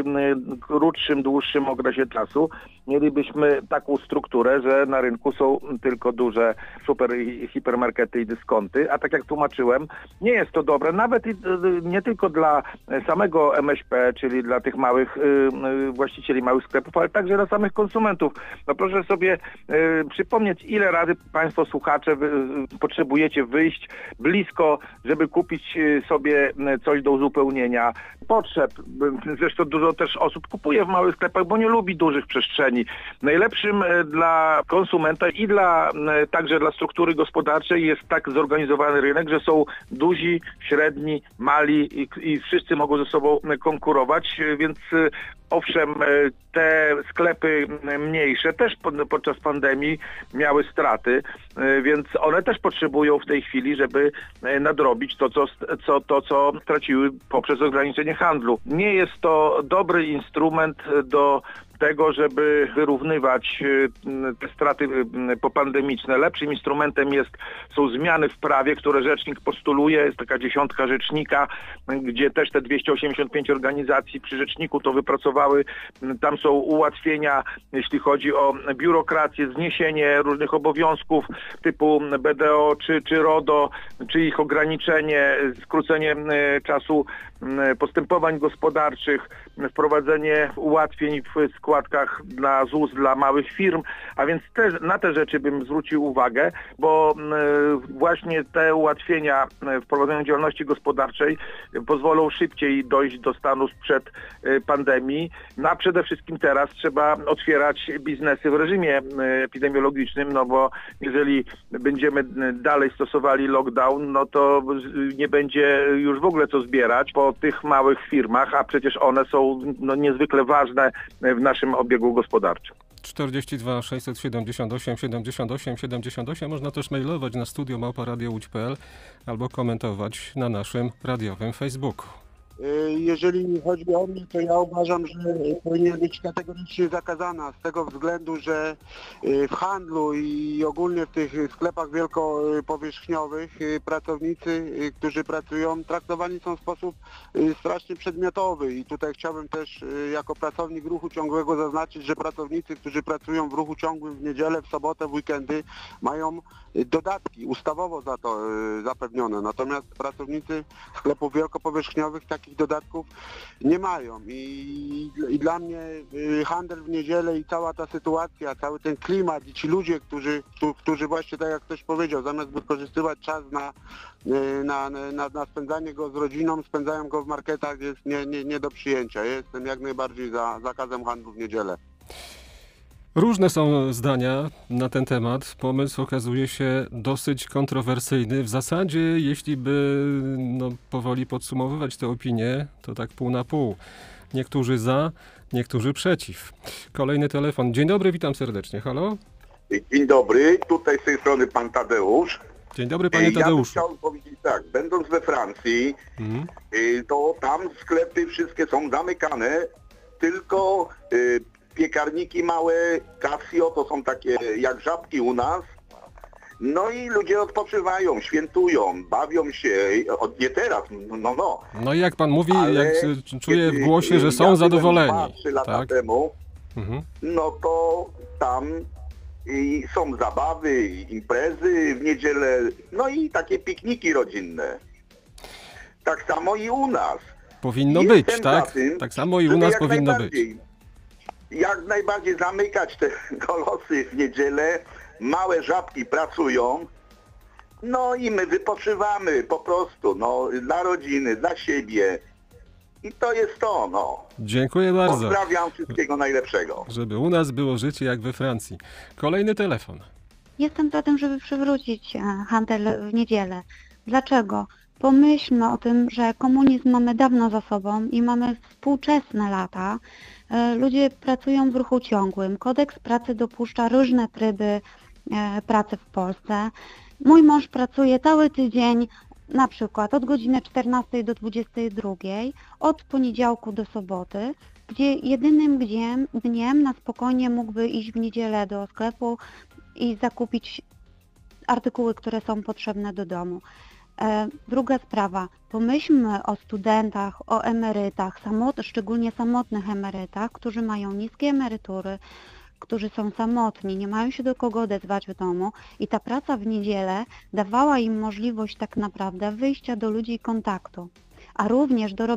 krótszym, dłuższym okresie czasu mielibyśmy taką strukturę, że na rynku są tylko duże hipermarkety i dyskonty, a tak jak tłumaczyłem, nie jest to dobre, nawet nie tylko dla samego MŚP, czyli dla tych małych właścicieli małych sklepów, ale także dla samych konsumentów. No proszę sobie przypomnieć, ile razy Państwo słuchacze potrzebujecie wyjść blisko, żeby kupić sobie coś do uzupełnienia potrzeb. Zresztą dużo też osób kupuje w małych sklepach, bo nie lubi dużych przestrzeni. kieszeni. Najlepszym dla konsumenta i także dla struktury gospodarczej jest tak zorganizowany rynek, że są duzi, średni, mali i wszyscy mogą ze sobą konkurować, więc owszem, te sklepy mniejsze też podczas pandemii miały straty, więc one też potrzebują w tej chwili, żeby nadrobić to, co straciły poprzez ograniczenie handlu. Nie jest to dobry instrument do tego, żeby wyrównywać te straty popandemiczne. Lepszym instrumentem są zmiany w prawie, które rzecznik postuluje. Jest taka 10 rzecznika, gdzie też te 285 organizacji przy rzeczniku to wypracowały. Tam są ułatwienia, jeśli chodzi o biurokrację, zniesienie różnych obowiązków typu BDO czy RODO, czy ich ograniczenie, skrócenie czasu postępowań gospodarczych, wprowadzenie ułatwień w składkach dla ZUS dla małych firm, a więc na te rzeczy bym zwrócił uwagę, bo właśnie te ułatwienia w prowadzeniu działalności gospodarczej pozwolą szybciej dojść do stanu sprzed pandemii. No a przede wszystkim teraz trzeba otwierać biznesy w reżimie epidemiologicznym, no bo jeżeli będziemy dalej stosowali lockdown, no to nie będzie już w ogóle co zbierać po tych małych firmach, a przecież one są niezwykle ważne w naszym obiegu gospodarczym. 42 678 78 78. Można też mailować na studio@radiołódź.pl albo komentować na naszym radiowym Facebooku. Jeżeli chodzi o mnie, to ja uważam, że powinien być kategorycznie zakazana z tego względu, że w handlu i ogólnie w tych sklepach wielkopowierzchniowych pracownicy, którzy pracują, traktowani są w sposób strasznie przedmiotowy i tutaj chciałbym też jako pracownik ruchu ciągłego zaznaczyć, że pracownicy, którzy pracują w ruchu ciągłym w niedzielę, w sobotę, w weekendy mają dodatki ustawowo za to zapewnione, natomiast pracownicy sklepów wielkopowierzchniowych takich dodatków nie mają i dla mnie handel w niedzielę i cała ta sytuacja, cały ten klimat i ci ludzie, którzy właśnie tak jak ktoś powiedział, zamiast wykorzystywać czas na spędzanie go z rodziną, spędzają go w marketach, jest nie do przyjęcia. Ja jestem jak najbardziej za zakazem handlu w niedzielę. Różne są zdania na ten temat. Pomysł okazuje się dosyć kontrowersyjny. W zasadzie, jeśli by powoli podsumowywać te opinie, to tak pół na pół. Niektórzy za, niektórzy przeciw. Kolejny telefon. Dzień dobry, witam serdecznie. Halo? Dzień dobry, tutaj z tej strony pan Tadeusz. Dzień dobry, panie Tadeuszu. Ja bym chciał powiedzieć tak, będąc we Francji, to tam sklepy wszystkie są zamykane, tylko piekarniki małe, Casio, to są takie jak żabki u nas. No i ludzie odpoczywają, świętują, bawią się, nie teraz, No i jak pan mówi, jak czuję w głosie, że są zadowoleni. 2-3 lata temu, no to tam są zabawy, imprezy w niedzielę, no i takie pikniki rodzinne. Tak samo i u nas. Powinno być, tak? Tak samo i u nas powinno być. Jak najbardziej zamykać te kolosy w niedzielę, małe żabki pracują, no i my wypoczywamy po prostu, dla rodziny, dla siebie. I to jest to, Dziękuję bardzo. Pozdrawiam, wszystkiego najlepszego. Żeby u nas było życie jak we Francji. Kolejny telefon. Jestem za tym, żeby przywrócić handel w niedzielę. Dlaczego? Pomyślmy o tym, że komunizm mamy dawno za sobą i mamy współczesne lata. Ludzie pracują w ruchu ciągłym. Kodeks pracy dopuszcza różne tryby pracy w Polsce. Mój mąż pracuje cały tydzień, na przykład od godziny 14 do 22, od poniedziałku do soboty, gdzie jedynym dniem na spokojnie mógłby iść w niedzielę do sklepu i zakupić artykuły, które są potrzebne do domu. Druga sprawa, pomyślmy o studentach, o emerytach, szczególnie samotnych emerytach, którzy mają niskie emerytury, którzy są samotni, nie mają się do kogo odezwać w domu i ta praca w niedzielę dawała im możliwość tak naprawdę wyjścia do ludzi i kontaktu, a również do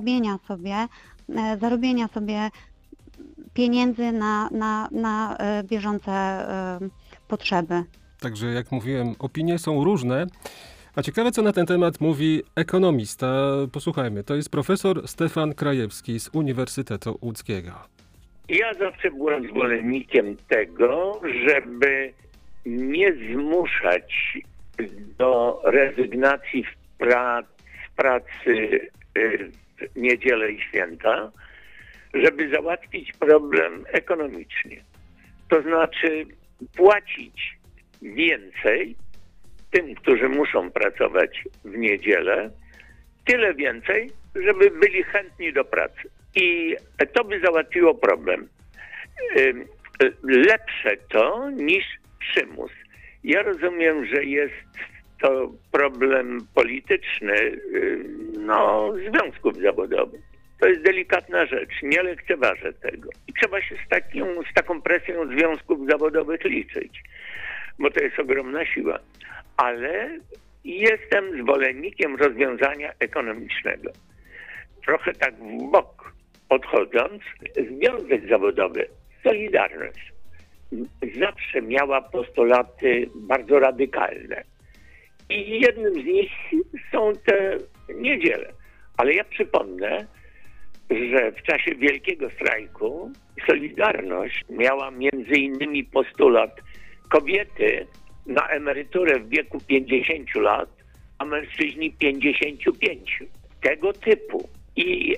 zarobienia sobie pieniędzy na bieżące potrzeby. Także jak mówiłem, opinie są różne. A ciekawe, co na ten temat mówi ekonomista. Posłuchajmy, to jest profesor Stefan Krajewski z Uniwersytetu Łódzkiego. Ja zawsze byłem zwolennikiem tego, żeby nie zmuszać do rezygnacji z pracy w niedzielę i święta, żeby załatwić problem ekonomicznie. To znaczy płacić więcej tym, którzy muszą pracować w niedzielę, tyle więcej, żeby byli chętni do pracy. I to by załatwiło problem. Lepsze to niż przymus. Ja rozumiem, że jest to problem polityczny, związków zawodowych. To jest delikatna rzecz, nie lekceważę tego. I trzeba się z taką presją związków zawodowych liczyć, bo to jest ogromna siła. Ale jestem zwolennikiem rozwiązania ekonomicznego. Trochę tak w bok odchodząc, związek zawodowy, Solidarność, zawsze miała postulaty bardzo radykalne. I jednym z nich są te niedziele. Ale ja przypomnę, że w czasie wielkiego strajku Solidarność miała między innymi postulat kobiety na emeryturę w wieku 50 lat, a mężczyźni 55. Tego typu. I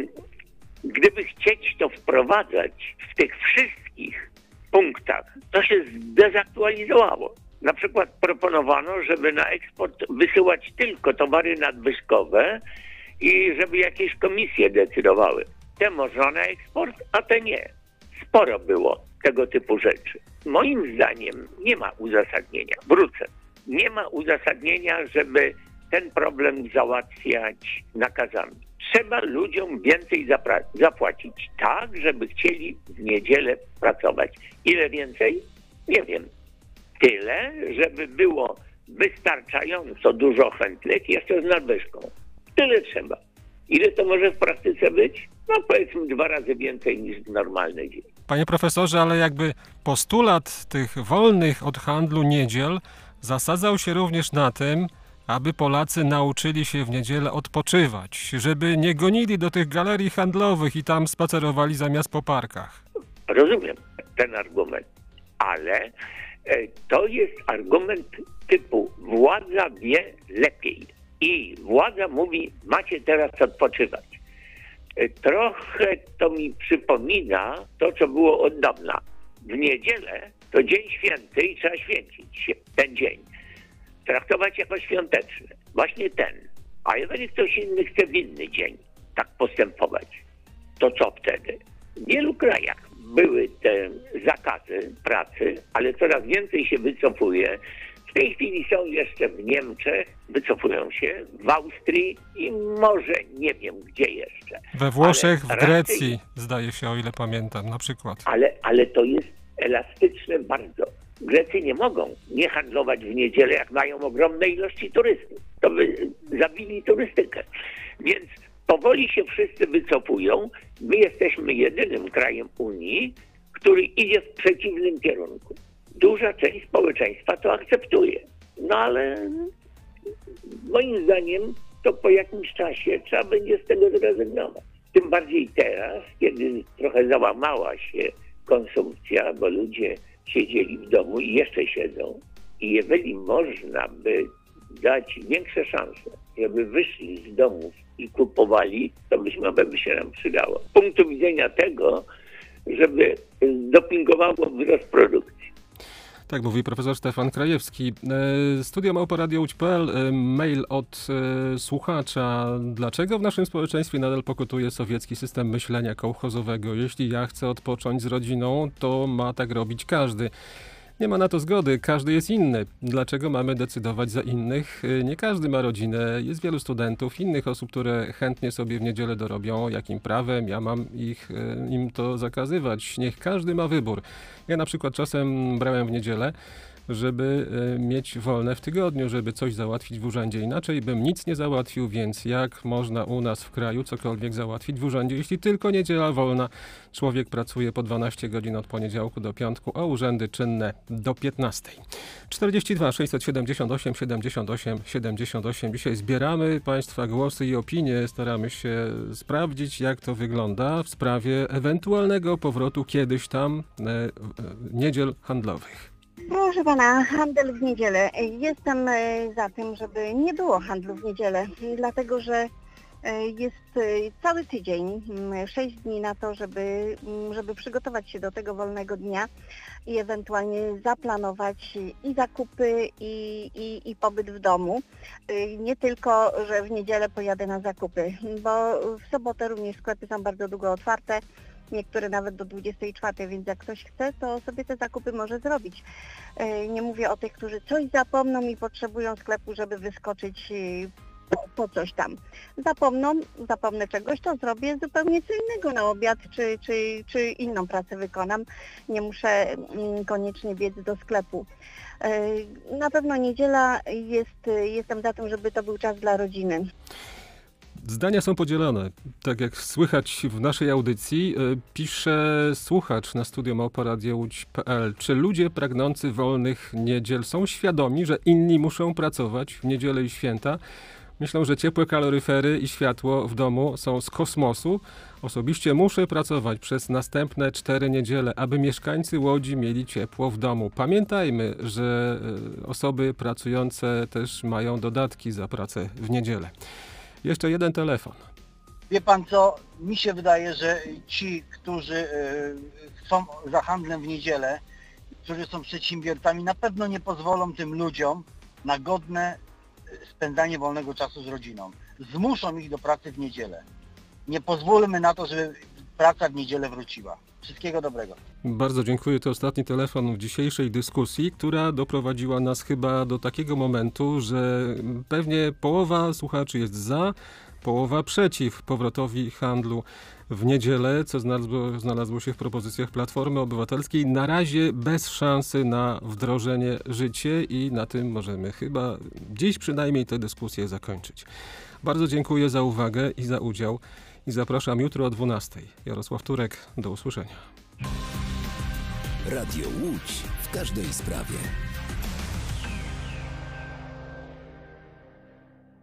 gdyby chcieć to wprowadzać w tych wszystkich punktach, to się zdezaktualizowało. Na przykład proponowano, żeby na eksport wysyłać tylko towary nadwyżkowe i żeby jakieś komisje decydowały. Te można na eksport, a te nie. Sporo było tego typu rzeczy. Moim zdaniem nie ma uzasadnienia. Wrócę. Nie ma uzasadnienia, żeby ten problem załatwiać nakazami. Trzeba ludziom więcej zapłacić, tak, żeby chcieli w niedzielę pracować. Ile więcej? Nie wiem. Tyle, żeby było wystarczająco dużo chętnych, jeszcze z nadwyżką. Tyle trzeba. Ile to może w praktyce być? Powiedzmy 2 razy więcej niż w normalny dzień. Panie profesorze, ale jakby postulat tych wolnych od handlu niedziel zasadzał się również na tym, aby Polacy nauczyli się w niedzielę odpoczywać, żeby nie gonili do tych galerii handlowych i tam spacerowali zamiast po parkach. Rozumiem ten argument, ale to jest argument typu władza wie lepiej i władza mówi, macie teraz odpoczywać. Trochę to mi przypomina to, co było od dawna. W niedzielę to dzień święty i trzeba święcić się ten dzień. Traktować jako świąteczny. Właśnie ten. A jeżeli ktoś inny chce w inny dzień tak postępować, to co wtedy? W wielu krajach były te zakazy pracy, ale coraz więcej się wycofuje. W tej chwili są jeszcze w Niemczech, wycofują się, w Austrii i może nie wiem gdzie jeszcze. We Włoszech, w Grecji, zdaje się, o ile pamiętam, na przykład. Ale to jest elastyczne bardzo. Grecy nie mogą nie handlować w niedzielę, jak mają ogromne ilości turystów. To by zabili turystykę. Więc powoli się wszyscy wycofują. My jesteśmy jedynym krajem Unii, który idzie w przeciwnym kierunku. Duża część społeczeństwa to akceptuje. Ale moim zdaniem to po jakimś czasie trzeba będzie z tego zrezygnować. Tym bardziej teraz, kiedy trochę załamała się konsumpcja, bo ludzie siedzieli w domu i jeszcze siedzą. I jeżeli można by dać większe szanse, żeby wyszli z domów i kupowali, to być może by się nam przydało. Z punktu widzenia tego, żeby dopingowało wzrost produkcji. Tak mówi profesor Stefan Krajewski. Studio@radio.pl, mail od słuchacza. Dlaczego w naszym społeczeństwie nadal pokutuje sowiecki system myślenia kołchozowego? Jeśli ja chcę odpocząć z rodziną, to ma tak robić każdy. Nie ma na to zgody, każdy jest inny. Dlaczego mamy decydować za innych? Nie każdy ma rodzinę, jest wielu studentów, innych osób, które chętnie sobie w niedzielę dorobią. Jakim prawem ja mam im to zakazywać? Niech każdy ma wybór. Ja na przykład czasem brałem w niedzielę żeby mieć wolne w tygodniu, żeby coś załatwić w urzędzie. Inaczej bym nic nie załatwił, więc jak można u nas w kraju cokolwiek załatwić w urzędzie, jeśli tylko niedziela wolna? Człowiek pracuje po 12 godzin od poniedziałku do piątku, a urzędy czynne do 15. 42 678 78 78. Dzisiaj zbieramy Państwa głosy i opinie. Staramy się sprawdzić, jak to wygląda w sprawie ewentualnego powrotu kiedyś tam niedziel handlowych. Proszę pana, handel w niedzielę. Jestem za tym, żeby nie było handlu w niedzielę, dlatego że jest cały tydzień, 6 dni na to, żeby przygotować się do tego wolnego dnia i ewentualnie zaplanować i zakupy, i pobyt w domu. Nie tylko, że w niedzielę pojadę na zakupy, bo w sobotę również sklepy są bardzo długo otwarte, niektóre nawet do 24, więc jak ktoś chce, to sobie te zakupy może zrobić. Nie mówię o tych, którzy coś zapomną i potrzebują sklepu, żeby wyskoczyć po coś tam. Zapomnę czegoś, to zrobię zupełnie co innego na obiad, czy inną pracę wykonam. Nie muszę koniecznie biec do sklepu. Na pewno niedziela jestem za tym, żeby to był czas dla rodziny. Zdania są podzielone. Tak jak słychać w naszej audycji, pisze słuchacz na studio@radiołódź.pl. Czy ludzie pragnący wolnych niedziel są świadomi, że inni muszą pracować w niedzielę i święta? Myślą, że ciepłe kaloryfery i światło w domu są z kosmosu. Osobiście muszę pracować przez następne 4 niedziele, aby mieszkańcy Łodzi mieli ciepło w domu. Pamiętajmy, że osoby pracujące też mają dodatki za pracę w niedzielę. Jeszcze jeden telefon. Wie pan co, mi się wydaje, że ci, którzy są za handlem w niedzielę, którzy są przedsiębiorcami, na pewno nie pozwolą tym ludziom na godne spędzanie wolnego czasu z rodziną. Zmuszą ich do pracy w niedzielę. Nie pozwólmy na to, żeby praca w niedzielę wróciła. Wszystkiego dobrego. Bardzo dziękuję. To ostatni telefon w dzisiejszej dyskusji, która doprowadziła nas chyba do takiego momentu, że pewnie połowa słuchaczy jest za, połowa przeciw powrotowi handlu w niedzielę, co znalazło się w propozycjach Platformy Obywatelskiej. Na razie bez szansy na wdrożenie życie i na tym możemy chyba dziś przynajmniej tę dyskusję zakończyć. Bardzo dziękuję za uwagę i za udział i zapraszam jutro o 12:00. Jarosław Turek, do usłyszenia. Radio Łódź w każdej sprawie.